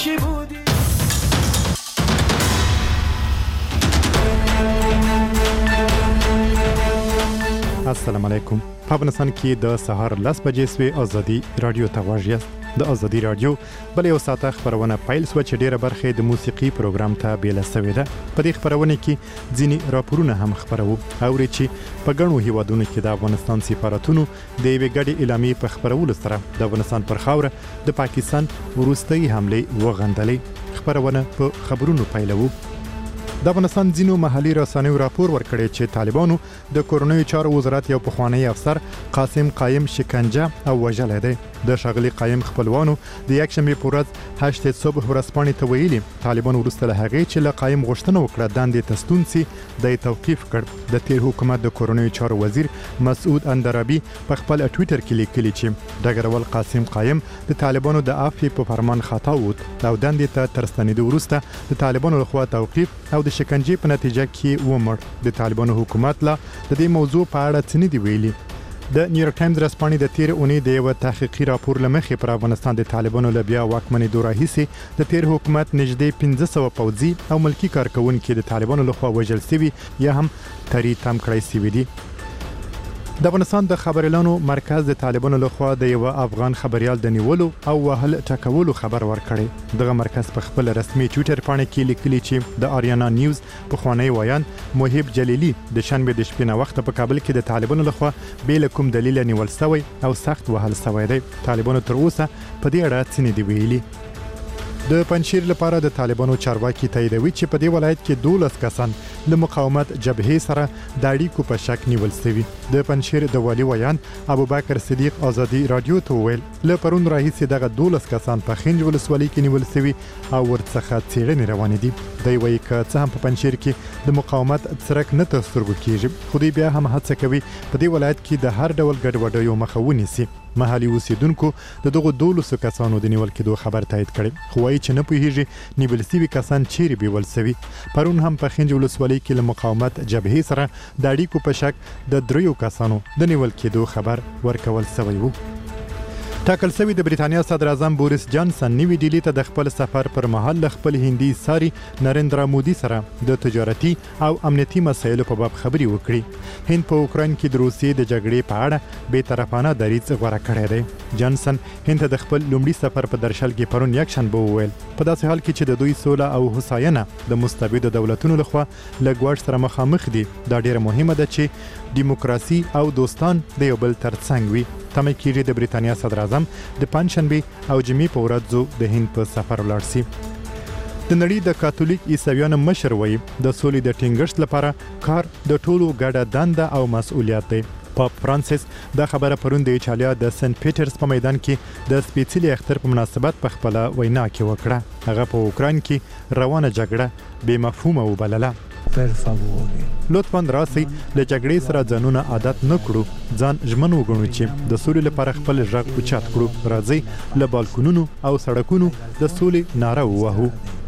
السلام علیکم. په افغانستان کې د سهار 10 بجې سوي ازادي رادیو ته واژیاست. د ازادي رادیو بل یو ساعته خبرونه پیل سو چې ډیره برخه د موسیقي پروګرام ته بیل سوي ده. په دې خبرونه کې ځینی راپورونه هم خبرو او چې په ګڼو هیوادونو کې د افغانستان سفارتونو د یوې ګډې اعلامیې په خبرولو سره د افغانستان پر خاوره د پاکستان وروستۍ حمله وغندلې. خبرونه په خبرونو پیلوو. د افغانستان ځینو محلي رسنیو راپور ورکړی چې طالبانو د کورنیو چارو وزارت یو پخوانی افسر قاسم قایم شکنجه او وژل دی. د شغلي قایم خپلوانو د یکشنبه په ورځ 8 صبح ورځپاڼې ته ویلي طالبان وروسته له هغې چې له قایم غوښتنه وکړه دندې تستون سي د توقيف کړ. د تیر حکومت د کورنیو چارو وزیر مسعود اندرابي په خپل ټوئیټر کې لیکلي چې ډګرول قاسم قایم د طالبانو د عفو په فرمان خطا ووت او دندې ته ترستنېدو وروسته د طالبانو لخوا توقيف او د شکنجې په نتیجه کې ومړ. د طالبانو حکومت لا د دې موضوع په اړه څه نه دی ویلي. د نیویورک ټایمز رسپانې د تیر اونۍ د یو تحقیقي راپور لمخې پر افغانستان د طالبانو لبیا واکمنې دوره هیڅ د تیر حکومت نږدې 1500 پوځي او ملکی کارکونکو د طالبانو لخوا وژل شوي یا هم تری تم کړی شوي دي. د افغانستان د خبريالانو مرکز د طالبانو لخوا د یو افغان خبريال د نیولو او وهل ټکولو خبر ورکړی. دغه مرکز په خپل رسمي ټوئیټر باندې کې لیکلي چې د آریانا نیوز په خوانی ویان محب جلیلی د شنبه د شپې نه وخت په کابل کې د طالبانو لخوا بیل کوم دلیل نیول شوی او سخت وهل شوی دی. طالبانو تر اوسه په دې اړه څه نه دی ویلي. د پنځشیر لپاره د طالبانو چارواکي تاییدوي چې په دې ولایت کې 12 کسان د مقاومت جبهې سره د اړیکو په شک نیول شوي. د پنځشیر د والی ویان ابوبکر صدیق ازادي رادیو ته ویل له پرون راهیسې دغه 12 کسان په خنج ولسوالۍ کې نیول شوي او ورڅخه څېړنې روانې دي. دوی وایي چې څه هم په پنځشیر کې د مقاومت څرک نه تسترګو کیږي خو دوی بیا هم هڅه کوي په دې ولایت کې د هر ډول ګډوډیو مخه ونیسي. محلي اوسیدونکو د دغه 12 کسانو د نیول کېدو خبر تایید کړي خو وايي چې نه پوهیږي نیول شوي کسان چیرې بیول شوي. پرون هم په خنج ولسوالۍ کې له مقاومت جبهې سره د اړیکو په شک د 3 کسانو د نیول کېدو خبر ورکول شوی وو. ټاکل شوی د بریټانیا صدر اعظم بوریس جانسن نیوی ډیلی ته د خپل سفر پر مهال خپل هندي ساري نریندرا مودي سره د تجارتي او امنیتي مسایلو په باب خبري وکړي. هند په اوکراین کې د روسیې د جګړې په اړه بې طرفانه دریځ غوړه کړی دی. جانسن هند ته د خپل لومړي سفر په درشل کې پرون یکشنبه وویل په داسې حال کې چې د دوی سوله او هوساینه د مستبد دولتونو لخوا لګوړ سره مخامخ دي دا ډیره مهمه ده چې دیموکراسي او دوستان د یو بل ترڅنګ وي. تمه کېږي د بریټانیا صدر اعظم د پنځشنبه او جمعې په ورځ د هند په سفر ولاړ شي. د نړۍ د کاتولیک عیسویانو مشر وایي د سولې د ټینګښت لپاره کار د ټولو ګډه دنده او مسؤلیت دی. پاپ فرانسیس دا خبره پرون د ایټالیا د سنت پیټرز په میدان کې د سپیڅلي اختر په مناسبت په خپل وینا کې وکړه. هغه په اوکراین کې روانه جګړه بې مفهومه وبلله. لطفاً راسي له جګړې سره ځانونه عادت نه کړو ځان ژمن وګڼو چې د سولې لپاره خپل غږ اوچت کړو. راځي له بالکونونو او سړکونو د سولې ناره ووهو.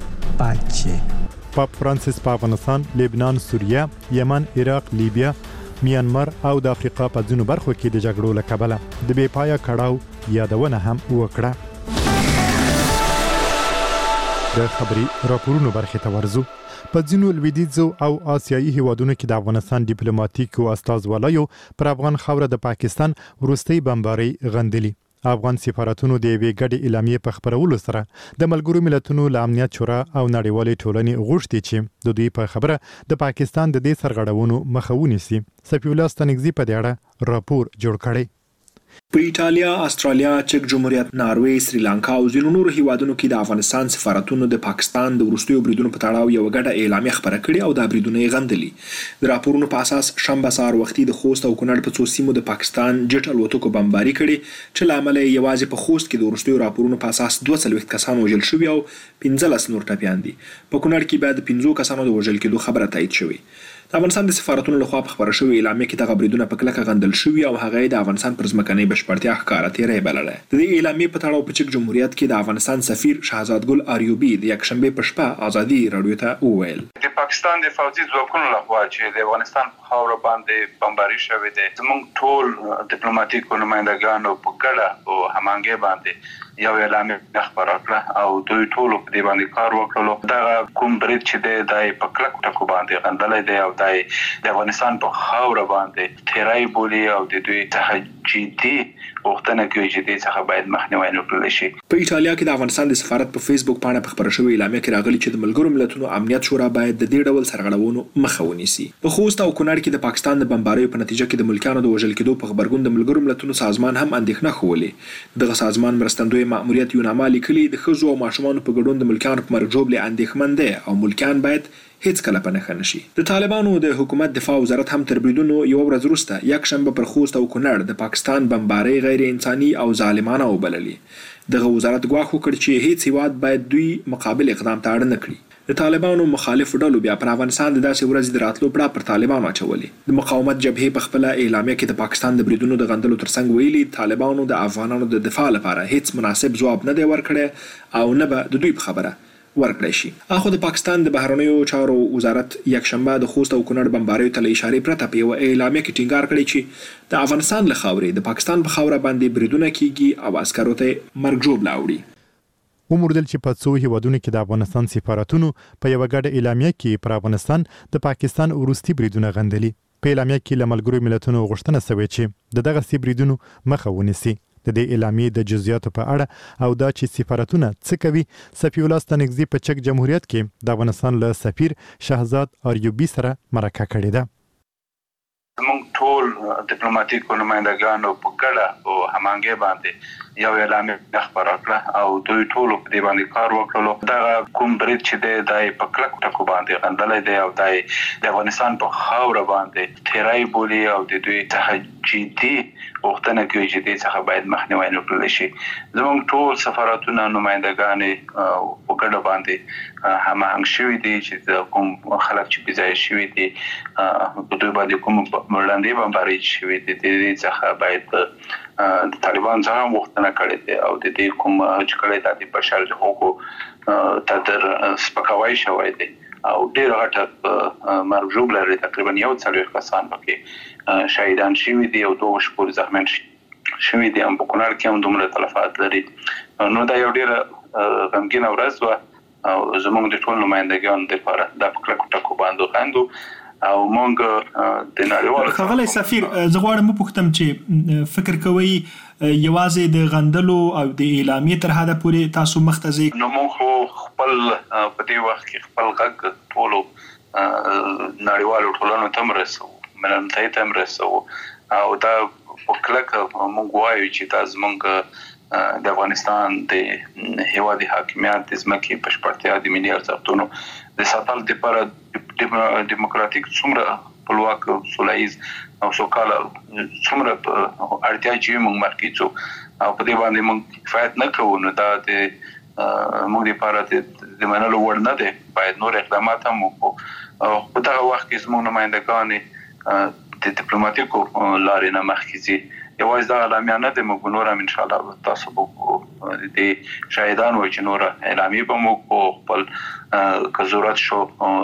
پاپ فرانسیس په افغانستان، لبنان، سوریه، یمن، عراق، لیبیا، میانمار او د افریقا په ځینو برخو کې د جګړو له کبله د بې پایه کړاو یادونه هم وکړه. د خبري راپورونو برخې ته ورځو. په ځینو لویدیځو او آسیایي هیوادونو کې د افغانستان ډیپلوماټیکو استازوالایو پر افغان خاوره د پاکستان وروستۍ بمباري غندلي. افغان سفارتونو د یوې ګډې اعلامیې په خبرولو سره د ملګرو ملتونو له امنیت شورا او نړیوالې ټولنې غوښتي چې د دوی په خبره د پاکستان د دې سرغړونو مخه ونیسي. صفی الله ستنګزي په دې اړه راپور جوړ کړی. په ایټالیا، استرالیا، چک جمهوریت، ناروې، سریلانکا او ځینو نورو هیوادونو کې د افغانستان سفارتونو د پاکستان د وروستیو بریدونو په تړاو یو غټه اعلامیه خبره کړې او دا بریدونه یې غندلي. د راپورونو په اساس شنبه سهار وختي د خوست او کونړ په څو سیمو د پاکستان جټ الوتکو بمباري کړې چې له امله یوازې په خوست کې د وروستیو راپورونو په اساس 42 کسان وژل شوي او 15 نور ټپیان دي. په کونړ کې بیا د 15 کسانو د وژل کېدو خبره تایید شوې. د افغانستان د سفارتونو لخوا په خبره شوې اعلامیه کې دغه بریدونه په کلکه غندل شوي او هغه د افغانستان پر ځمکنۍ بشپړتیا ښکاره تېری بلله. د دې اعلامیې په تړاو په چک جمهوریت کې د افغانستان سفیر شهزاد ګل آریوبي د یکشنبه په شپه ازادي رادیو ته وویل د پاکستان د فوجي ځواکونو لخوا چې د افغانستان په خاوره باندې بمباري شوې ده زموږ ټول ډیپلوماټیک نمائندګانو په ګډه او هماهنګۍ باندې یو اعلامیه خبره کړه او دوی ټول په دې باندې کار وکړلو. دا کوم برید چې د په کلک ټکو باندې غندلې دی او د افغانستان په خاور باندې تیرای بولی او د دوی تهجیدي وختونه کوي چې دې څخه باید مخنیوي وکړل شي. په ایټالیا کې د افغانستان د سفارت په فیسبوک باندې په خبره شوې اعلامیه کې راغلي چې د ملګرو ملتونو امنیت شورا باید د دې ډول سرغړونو مخه ونیسي. په خوست او کونړ کې د پاکستان د بمباریو په نتیجه کې د ملکانو د وژل کېدو په خبرګون د ملګرو ملتونو سازمان هم اندېښنه ښولې. دغه سازمان مرستندوی مأموریت یوناما لیکلي د ښځو او ماشومانو په ګډون د ملکانو په مرګ ژوبلې اندېښمن دی او ملکان باید هیڅ کله په نښه نشي. د طالبانو د حکومت دفاع وزارت هم تر بریدونو یو ورځ وروسته یکشنبه پر خوست او کونړ د پاکستان بمبارۍ غیر انساني او ظالمانه وبللې. دغه وزارت ګواښ وکړ چې هیڅ هیواد باید دوی مقابل اقدام ته اړ نه کړي. د طالبانو مخالف ډلو بیا پر افغانستان د داسې ورځې د راتلو پړه پر طالبانو اچولې. د مقاومت جبهې په خپل اعلامیه کې د پاکستان د بریدونو د غندلو ترڅنګ ویلي طالبانو د افغانانو د دفاع لپاره هیڅ مناسب ځواب نه دی ورکړی او نه به د دوی په خبره ورکړی شي. اخو د پاکستان د بهرنیو چارو وزارت یکشنبه د خوست او کونړ بمباریو ته له اشارې پرته په یوه اعلامیه کې ټینګار کړی چې د افغانستان له خاورې د پاکستان په خاوره باندې بریدونه کیږي او عسکرو ته مرګ ژوبله اوړي. وموردل چې په څو هیوادونو کې د افغانستان سفارتونو په یوه ګډه اعلامیه کې پر افغانستان د پاکستان وروستي بریدونه غندلي. په اعلامیه کې له ملګرو ملتونو غوښتنه شوې چې د دغه بریدونو مخه ونیسي. د دې اعلامیې د جزئیاتو په اړه او دا چې سفارتونه څه کوي، صفی الله ستانکزي په چک جمهوریت کې د افغانستان له سفیر شهزاد آریوبي سره مرکه کړې ده. موږ ټول ډیپلوماټیک نمائندګانو په ګډه او همغږي باندې یو اعلامیه خبره کړه او دوی ټول په دې باندې کار وکړلو. دا کوم برید چې د په کلک ټکو باندې غندلې دی او د افغانستان په خاور باندې تیرای بولی او د دوی تهجیدي وختونه کوي چې دې څخه باید مخنیوي وکړل شي. زموږ ټول سفارتونه نمائندګان په ګډه باندې هماهنګ شوي دي چې کوم خلک چې بځای شوي دي په دوی باندې کوم وړاندې بمباري شوي دي د دې څخه باید د طالبان څخه وختونه کړي دي او د دې کوم چې کړي د بشر حقوقو تدر سپکاوی شوی دی او ډېر غټه مرګ ژوبله لري. تقریبا 140 کسان پکې شهیدان شوي دي او 2 شپور زخمیان شوي دي. هم په کونړ کې هم دومره تلفات لري. نو دا یو ډېر غمګینه ورځ وه او زموږ د ټول نمائندګانو دپاره دا په کلکو ټکو باندې غندو او موږ د نړیوالو ښاغلی سفیر زه غواړم وپوښتم چې فکر کوئ یوازې د غندلو او د اعلامیې تر حده پورې تاسو مخ ته ځئ؟ نو موږ خپل په دې وخت کې خپل غږ ټولو نړیوالو ټولنو ته هم رسوو، ملل متحد ته هم رسوو او دا په کلکه موږ وایو چې دا زموږ د افغانستان د هیواد حاکمیت د ځمکې بشپړتیا د ملي ارزښتونو د ساتلو لپاره دیموکراتیک څومره خپلواک سوله ییز او سوکاله څومره اړتیا چې موږ مرکزو او په دې باندې موږ کفایت نه کوو، نو دا د موږ لپاره د منلو وړ نه دی. باید نور اقدامات هم وکړو او په دغه وخت کې زموږ نمائندګان د ډیپلوماټیکو لارې نه مخکې ځي. یوازې دا اعلامیه نه دی، موږ نور هم انشاءالله تاسو به د شاهدان وایي چې نور اعلامیې به موږ په خپل که ضرورت شو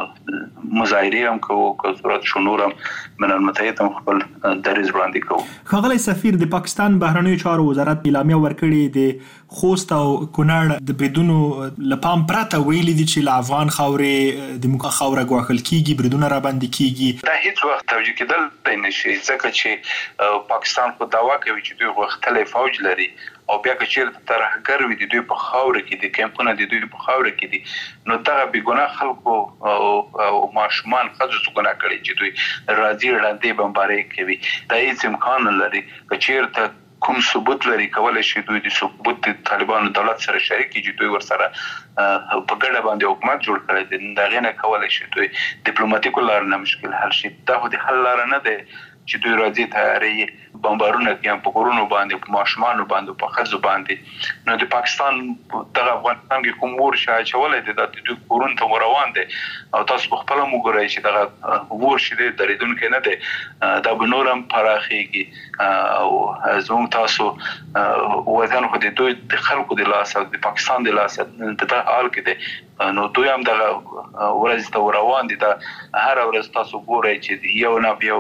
مظاهرې هم کوو، که ضرورت شو نور هم ملل متحد هم خپل دریځ وړاندې کوو. ښاغلی سفیر، د پاکستان بهرنیو چارو وزارت اعلامیه ورکړې د خوست او کونړ د بریدونو له پام پرته ویلي دي چې له افغان خاورې د موږ خاوره ګواښل کیږي، بریدونه راباندې کیږي. دا هیڅ وخت توجیه کېدل نه شي ځکه چې پاکستان خو دعوا کوي چې دوی غښتلی فوج لري او بیا که چېرته ترهګر وي د دوی په خاوره کې دي، کیمپونه د دوی په خاوره کې دي، نو دغه بېګناه خلکو او ماشومان ښځو څه ګناه کړي چې دوی راځي ړندې بمبارۍ کوي. دا هیڅ امکان نه لري. که چېرته کوم ثبوت لري کولی شي دوی د ثبوت د طالبانو دولت سره شریک کړي چې دوی ورسره په ګډه باندې حکومت جوړ کړی دی، د هغې نه کولی شي دوی ډیپلوماټیکو لارو نه مشکل حل شي. دا خو د حل لاره نه دی چې دوی راځي تیارې بمبارونه کوي په کورونو باندې، په ماشومانو باندې، په ښځو باندې. نو د پاکستان دغه افغانستان کې کوم اور چې اچولی دی دا د دوی کورونو ته روان دی او تاسو په خپله هم وګورئ چې دغه اور چې دی درېدونکی نه دی، دا به نور هم پراخېږي او زموږ تاسو وطن خو د دوی د خلکو د لاسه د پاکستان د لاسه په دغه حال کې دی، نو دوی هم دغه ورځې ته روان دي. دا هره ورځ تاسو ګورئ چې یو نه یو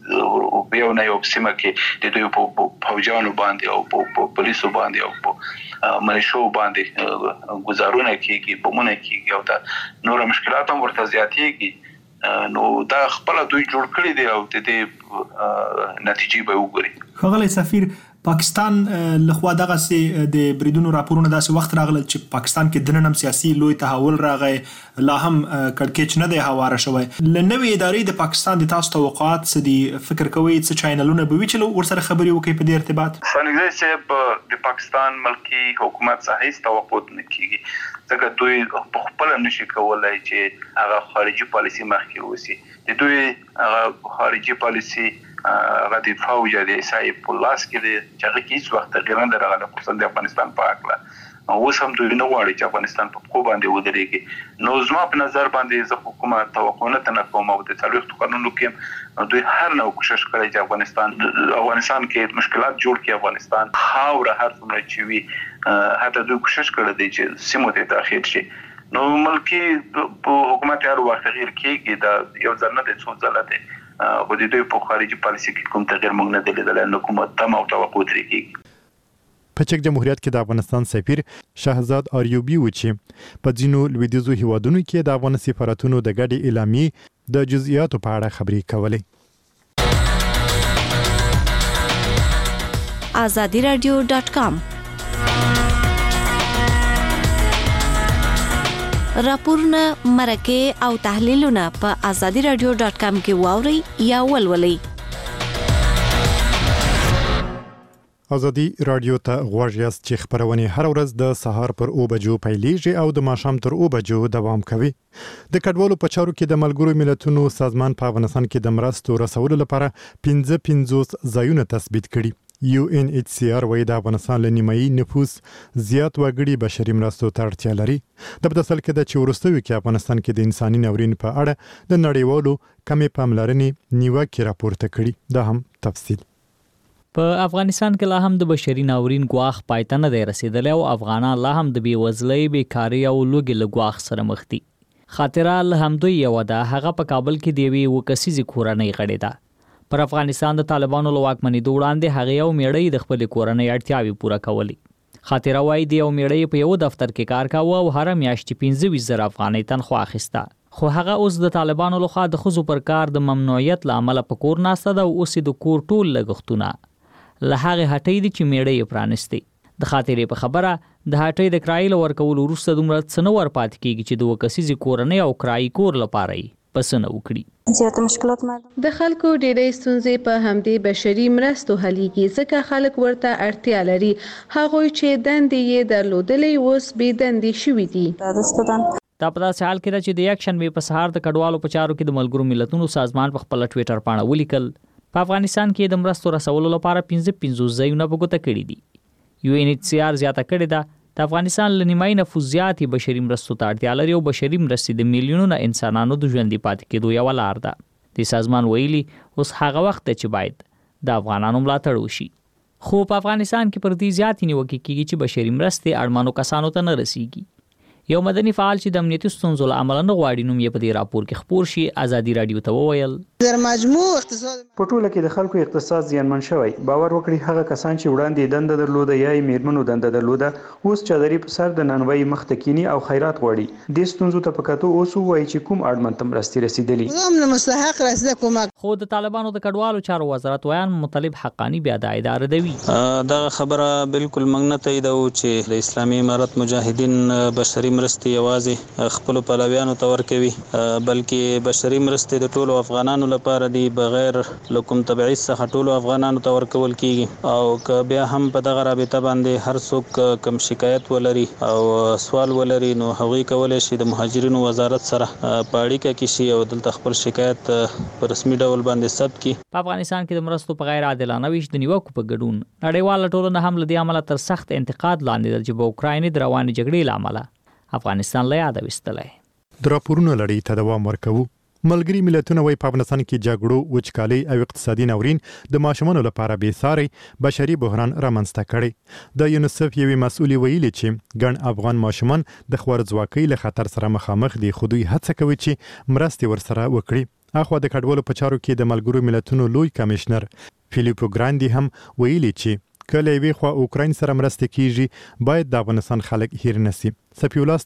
یو نه یو سیمه کې د دوی په فوجانو باندې او په پولیسو باندې او په ملیشو باندې گزارونه کیږي بمونه کیږي او دا نور مشکلات هم ورته زیاتېږي نو دا خپل دوی جوړ کړی دی او د دې نتیجې به وګوري. ښاغلی سفیر پاکستان لخوا دغه سي د بریدونو راپورونه داسې وخت راغله چې پاکستان کې دننه هم سیاسي لوی تحول راغی لا هم کړکېچ نه دی هواره شوی. لنوې ادارې د پاکستان د تاسو توقعات څه دي؟ فکر کوئ څه چینلونه به وي چې ورسره خبرې وکړي په دې ارتباط؟ څنګه چې د پاکستان ملکی حکومت څخه هیڅ توقع نه کیږي ځکه دوی په خپل نشي کولای چې هغه خارجي پالیسي مخکې وسی. د دوی هغه خارجي پالیسي هغه د فوج د صاحب په لاس کې دی چې هغه هیڅ وخت تغیر نه راغلی خصوصا د افغانستان په اړه اوس هم دوی نه غواړي چې افغانستان په خو باندې ودرېږي. نو زما په نظر باندې زه حکومت توقع نه کوم او د څلوېښتو کلونو کې دوی هر نوع کوشش کړی چې افغانستان کې مشکلات جوړ کړي. افغانستان خاوره هر څومره چې وي حتی دوی کوشش کړی دی چې سیمو ته داخل شي. نو ملکی حکومت هر وخت تغیر کیږي دا یو ځل نه دی څو ځله دی خو د دوی په خارجي پالیسي کې کوم تغیر موږ نه دی لیدلی نو کومه تمه او توقع ترې کیږي. په چک جمهوریت کې د افغانستان سفیر شهزاد آریوبي و چې په ځینو لویدیځو هیوادونو کې د افغان سفارتونو د ګډې اعلامیې د جزئیاتو په اړه خبرې کولې. azadiradio.com راپورونه مرکه او تحلیلونه په azadiradio.com کې واوري یا ولولئ. ازادي رادیو ته غوږ یاست چې خبرونه هر ورځ د سهار پر 9 بجو پیلېږي او د ماښام تر 9 بجو دوام کوي. د کډوالو په چارو کې د ملګرو ملتونو سازمان په افغانستان کې د مرستو رسولو لپاره 55 ځایونه تثبیت کړي. UNHCR وایي د افغانستان له نیمایي نفوس زیات وګړي بشري مرستو ته اړتیا لري. د بدسل کې د چورستوي کې افغانستان کې د انساني ناورین په اړه د نړیوالو کمې پاملرنې نیوکې راپورته کړي. دا هم تفصیل. په افغانستان کې لا هم د بشري ناورین ګواښ پای ته نه دی رسیدلی او افغانان لا هم د بېوزلۍ، بیکاري او لوږې له ګواښ سره مخ دي. خاطره له همدوی یوه ده، هغه په کابل کې د یوې 9 کسیزې کورنۍ غړې ده. پر افغانستان د طالبانو له واکمنېدو وړاندې هغې یو میړۍ د خپلې کورنۍ اړتیاوې پوره کولې. خاطره وایي د یو میړۍ په یو دفتر کې کار کاوه او هره میاشت 15,000 افغانۍ تنخوا اخیسته. خو هغه اوس د طالبانو لخوا د ښځو پر کار د ممنوعیت له امله په کور ناسته ده او اوس د کور ټول لګښتونه له هغې هټۍ دي چې میړۍ یې پرانستې. د خاطرې په خبره د هټۍ د کرایې له ورکولو وروسته دومره څه نه ورپاتې کېږي چې د 9 کسیزې کورنۍ او کرایي کور لپاره یې پس نه وکړي. زیاته مشکلات د خلکو ډېرې ستونزې په همدې بشري مرستو حلیږي ځکه خلک ورته اړتیا لري. هغوی چې دندې یې درلودلې اوس بې دندې شوي دي. دا په داسې حال کې ده چې د یک شنبې په سهار د کډوالو په چارو کې د ملګرو ملتونو سازمان په خپله ټویټر پاڼه ولیکل په افغانستان کې د مرستو رسولو لپاره 55 ځایونه په ګوته کړي دي. UNHCR زیاته کړې ده د افغانستان له نیمایي نفوس زیاتې بشري مرستو ته اړتیا لري او بشري مرستې د میلیونونو انسانانو د ژوندي پاتې کېدو یوه لار ده. د سازمان ویلي اوس هغه وخت دی چې باید د افغانانو ملاتړ وشي. خو په افغانستان کې پر دې زیاتې نیوکې کېږي چې بشري مرستې اړمنو کسانو ته نه رسیږي. یو مدني فعال چې د امنیتي ستونزو له امله نه غواړي نوم یې په دې راپور کې خپور شي ازادي رادیو ته وویل در مجموع اقتصاد په ټوله کې د خلکو اقتصاد زیانمن شوی. باور وکړي هغه کسان چې وړاندې دنده درلوده یا یې میرمنو دنده درلوده اوس چادري په سر د نانوای مخ ته کینی او خیرات غواړي. دې ستونزو ته په کتو اوس وایي چې کوم اړمن ته مرستې رسیدلي هم مستحق رسیده کومک. خو د طالبانو د کډوالو چارو وزارت ویان مطلب حقانی بیا د اداره دوی دا خبره بالکل موږ نه تاییدو چې د اسلامي امارت مجاهدین بشري مرستې یوازې خپل پلویانو ته ورکوي بلکې بشري مرستې د ټولو افغانانو لپاره دي بغیر لکم تبعیض څخه ټولو افغانانو ته ورکول کیږي. او که بیا هم په دغه رابطه باندې هر څوک کم شکایت ولري او سوال ولري نو هغوی کولی شي د مهاجرینو وزارت سره په اړیکه کې شي او دلته خپل شکایت په رسمي ډول باندې ثبت کړي. په افغانستان کې د مرستو په غیر عادلانه ویش د نیوکو په ګډون نړیواله ټولنه هم له دې امله تر سخت انتقاد لاندې ده چې په اوکراین د روانې جګړې له امله افغانستان له یاده ویستلی. د راپورونو لړۍ ته دوام ورکوو. ملګري ملتونه وایي په افغانستان کې جګړو، وچکالۍ او اقتصادي ناورین د ماشومانو لپاره بېساري بشري بحران رامنځته کړی. د یونیسف یوې مسؤلې ویلي چې ګڼ افغان ماشومان د خوارځواکۍ له خطر سره مخامخ دي خو دوی هڅه کوي چې مرستې ورسره وکړي. اخو د کډوالو په چارو کې د ملګرو ملتونو لوی کمشنر فیلیپو ګراندي هم ویلي چې کله وی خو اوکراین سره مرسته کیږي باید د افغانستان خلک هیر نسی. سپیولاس